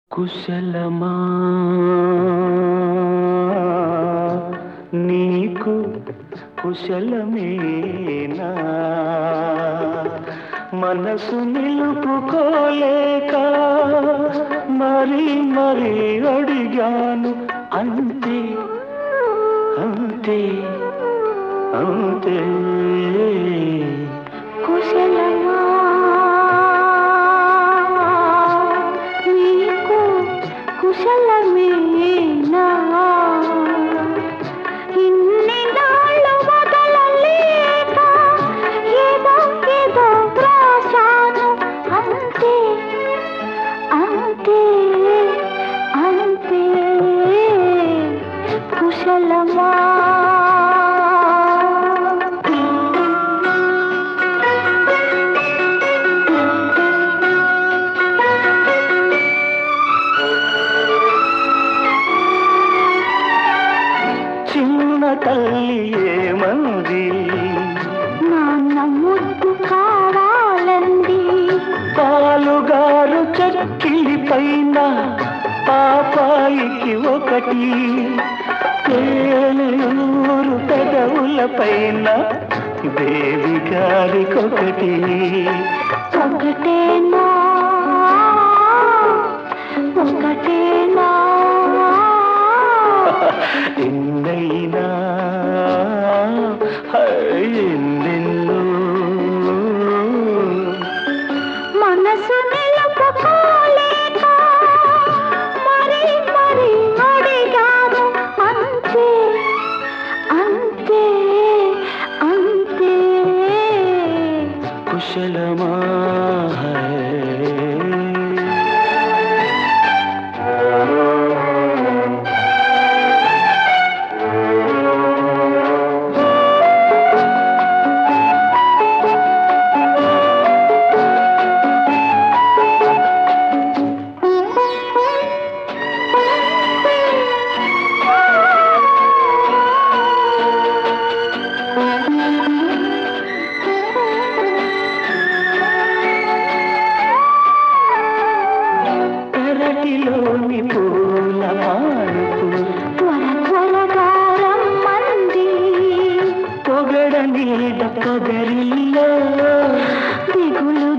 కుశలమా నీకు కుశలమేనా మనసు నిలుపుకోలేక మరి మరి అడిగాను అంతే అంతే అంతే కుశలమా నీకు కుశలమేనా ఇన్ని నాళ్ళు వదలలేక ఏదో ఏదో వ్రాశాను అంతే అంతే అంతే కుశలమా చిన్న తల్లి ఏమంది నాన్న ముద్దు కావాలండి పాలుగారు చక్కిలి పైన పాపాయికి ఒకటి తేనెయూరు పెదవుల పైన దేవి గారికొకటి ఒకటేనా ఒకటేనా ఎన్నైనా ఎన్నెన్నో మనసు నిలుపుకోలేక మరి మరి అడిగాను అంతే అంతే అంతే కుశలమా పెరటిలోని పూల మానుపు త్వర త్వరగా రమ్మంది పొగడ నీడ పొగరిల్లో దిగులు